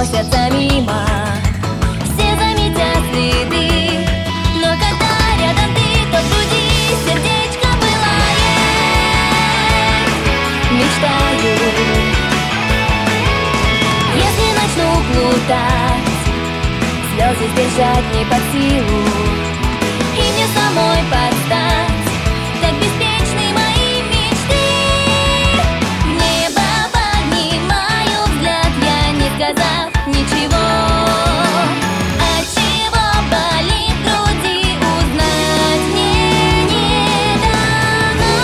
проносятся мимо, все заметят следы. Но когда рядом ты, то в груди сердечко пылает. Мечтаю, если начну плутать, слезы сдержать не под силу, и мне самой подстать. Так беспечны мои мечты. В небо поднимаю взгляд, я не сказав ничего. Отчего болит в груди, узнать мне не дано.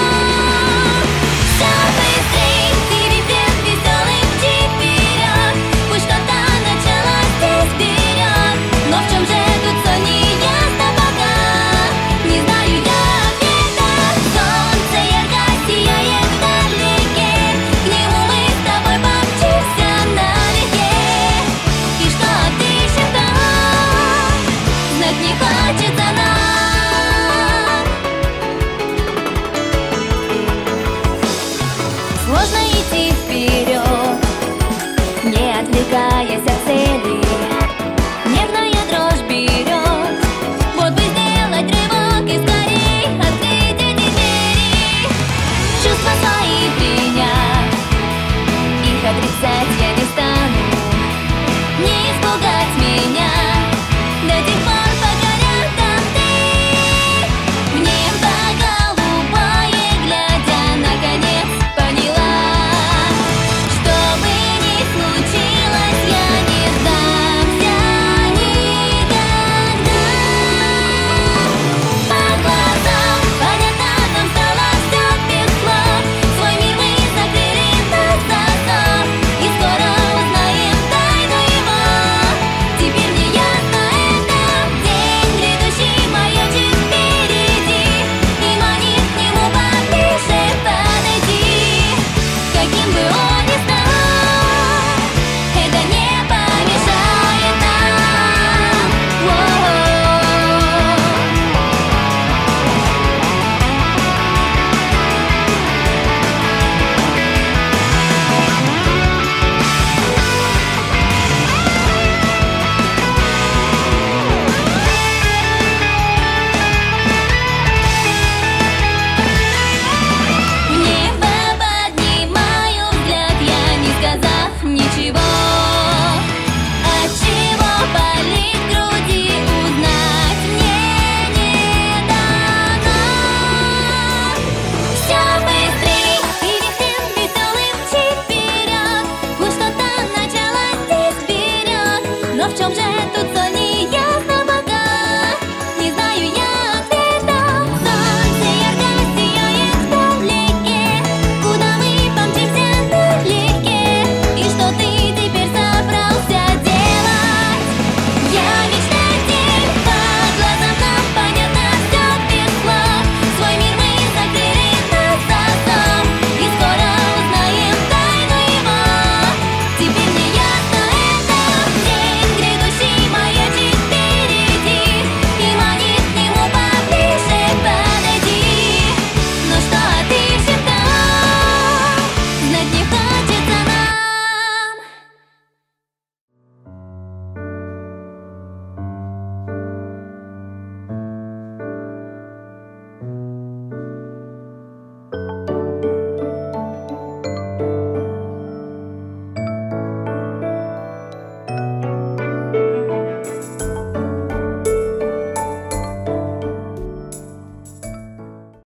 Все быстрей, перепет веселый, мчи вперед. Пусть что-то началось здесь вперед, но в чем же тут все неясно пока. Не знаю я ответа. Солнце ярко сияет вдалеке, к нему мы с тобой помчимся налегке. И что отыщем там, знать не хочется нам. Сложно идти вперед, не отвлекаясь от цели. Нервная дрожь берет, вот бы сделать рывок и скорей открыть эти двери. Чувства свои принять, их отрицать